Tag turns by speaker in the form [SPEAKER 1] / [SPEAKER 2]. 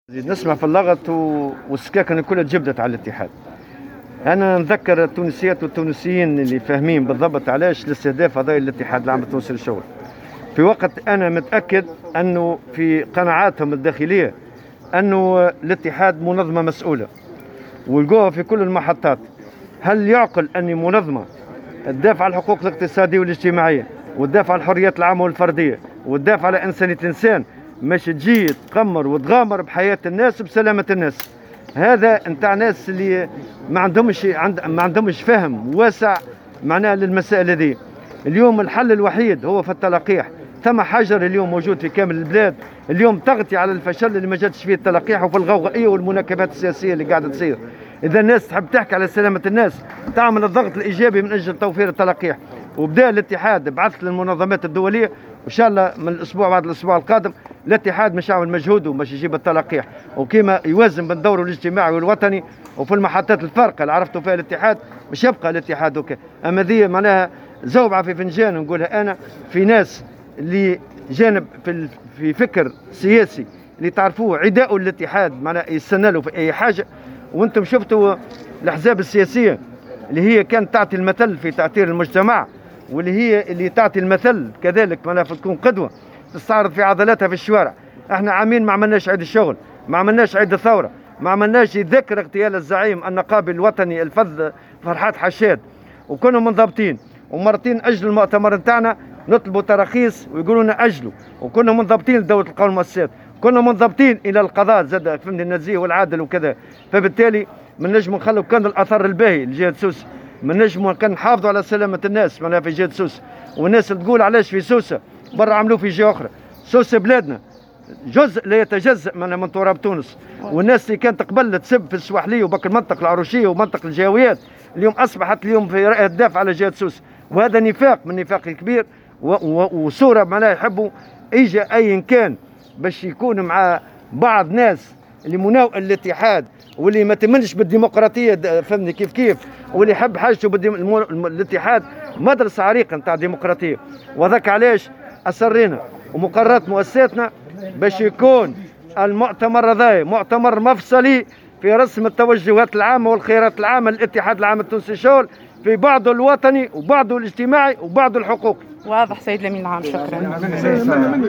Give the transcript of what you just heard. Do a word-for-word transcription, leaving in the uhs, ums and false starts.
[SPEAKER 1] نسمع في اللغط والسكاكن كلها تجبدت على الاتحاد. انا نذكر التونسيات والتونسيين اللي فاهمين بالضبط علاش الاستهداف هذا الاتحاد العام التونسي للشغل، في وقت انا متاكد انه في قناعاتهم الداخليه انه الاتحاد منظمه مسؤوله ولقوها في كل المحطات. هل يعقل ان منظمه تدافع عن الحقوق الاقتصاديه والاجتماعيه وتدافع عن الحريات العامه والفرديه وتدافع على انسانيه الانسان مش تجي تقمر وتغامر بحياه الناس وبسلامه الناس؟ هذا نتاع ناس اللي ما عندهمش عند ما عندهمش فهم واسع معناها للمسائل هذه. اليوم الحل الوحيد هو في التلقيح. ثم حجر اليوم موجود في كامل البلاد، اليوم تغطي على الفشل اللي ما جاتش فيه التلقيح وفي الغوغائيه والمناكبات السياسيه اللي قاعده تصير. اذا الناس تحب تحكي على سلامه الناس تعمل الضغط الايجابي من اجل توفير التلقيح. وبدا الاتحاد بعث للمنظمات الدوليه، وان شاء الله من الاسبوع بعد الاسبوع القادم الاتحاد مش يعمل مجهوده باش يجيب التلقيح، وكيما يوازن بين دوره الاجتماعي والوطني. وفي المحطات الفارقه اللي عرفتوا فيها الاتحاد مش يبقى الاتحاد هكا. اما ذي معناها زوبعه في فنجان نقولها انا، في ناس اللي جانب في في فكر سياسي اللي تعرفوه عداء الاتحاد معناها يستنى له في اي حاجه. وانتم شفتوا الاحزاب السياسيه اللي هي كانت تعطي المثل في تاثير المجتمع، واللي هي اللي تعطي المثل كذلك معناها تكون قدوه تستعرض في عضلاتها في الشوارع. احنا عامين ما عملناش عيد الشغل، ما عملناش عيد الثوره، ما عملناش ذكر اغتيال الزعيم النقابي الوطني الفذ فرحات حشاد، وكنا منضبطين ومرتين اجلوا المؤتمر نتاعنا نطلبوا تراخيص ويقولوا لنا اجلوا، وكنا منضبطين لدوله القانون والمؤسسات، كنا منضبطين الى القضاء زاد فهمني النزيه والعادل وكذا. فبالتالي من نجم نخلوا كان الاثر الباهي لجهه سوسه، من نجم كان نحافظوا على سلامه الناس معناها في جهه سوسه. والناس تقول علاش في سوسه برا عملوه في جهه اخرى. سوسه بلادنا جزء لا يتجزأ من من تراب تونس، والناس اللي كانت قبل تسب في السواحليه وباقي المنطقه العروشيه ومنطقه الجاويات اليوم اصبحت اليوم في رأي الدافع على جهه سوسه. وهذا نفاق من نفاق كبير وصوره معناها يحبوا اجى ايا كان باش يكون مع بعض ناس اللي مناوئ الاتحاد واللي ما تمنش بالديمقراطيه فهمني كيف كيف، واللي يحب حاجته بالاتحاد مدرسه عريقه نتاع ديمقراطيه. وذاك علاش اصرينا ومقررات مؤسساتنا باش يكون المؤتمر هذا مؤتمر مفصلي في رسم التوجهات العامه والخيارات العامه للاتحاد العام التونسي للشغل في بعضه الوطني وبعضه الاجتماعي وبعضه الحقوقي.
[SPEAKER 2] واضح سيد الامين العام، شكرا.